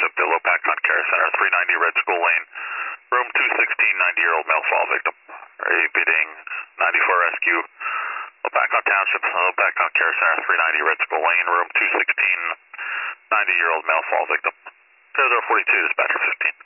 Township, the Lopakon Care Center, 390 Red School Lane, room 216, 90-year-old male fall victim. Repeating, 94 Rescue, Lopakon Township, Lopakon Care Center, 390 Red School Lane, room 216, 90-year-old male fall victim. 042, dispatcher 15.